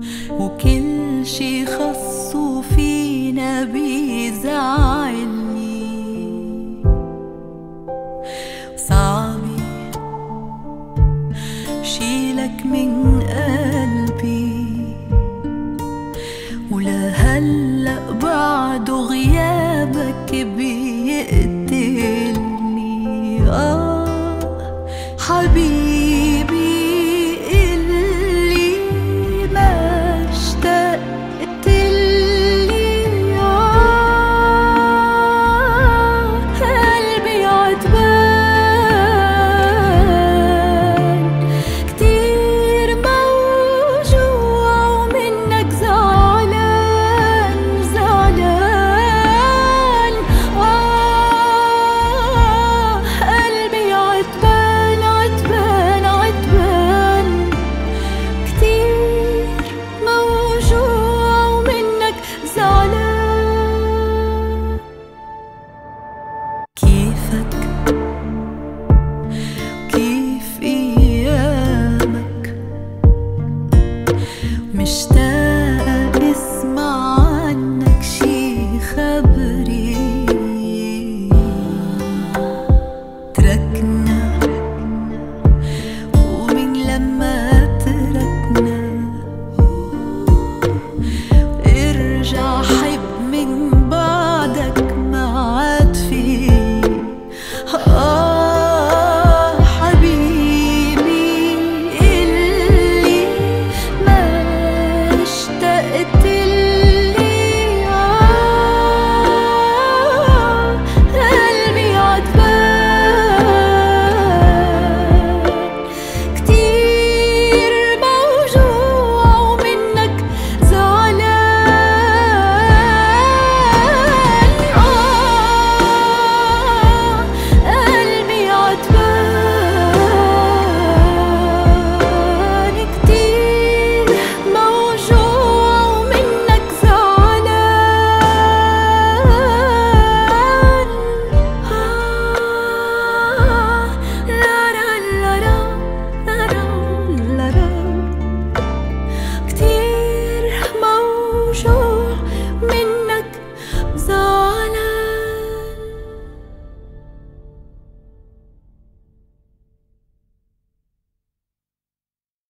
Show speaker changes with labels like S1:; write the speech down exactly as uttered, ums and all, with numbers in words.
S1: وكل شي خصو فينا بيزعلني. صعبي شيلك من قلبي، ولهلأ بعده غيابك بيقتلني. آه حبيبي اللي ما اشتقت لي، آه قلبي عتبان كتير موجوع ومنك زعلان زعلان. آه قلبي عتبان عتبان عتبان كتير موجوع ومنك زعلان. كيفك كيف ايامك مشتاق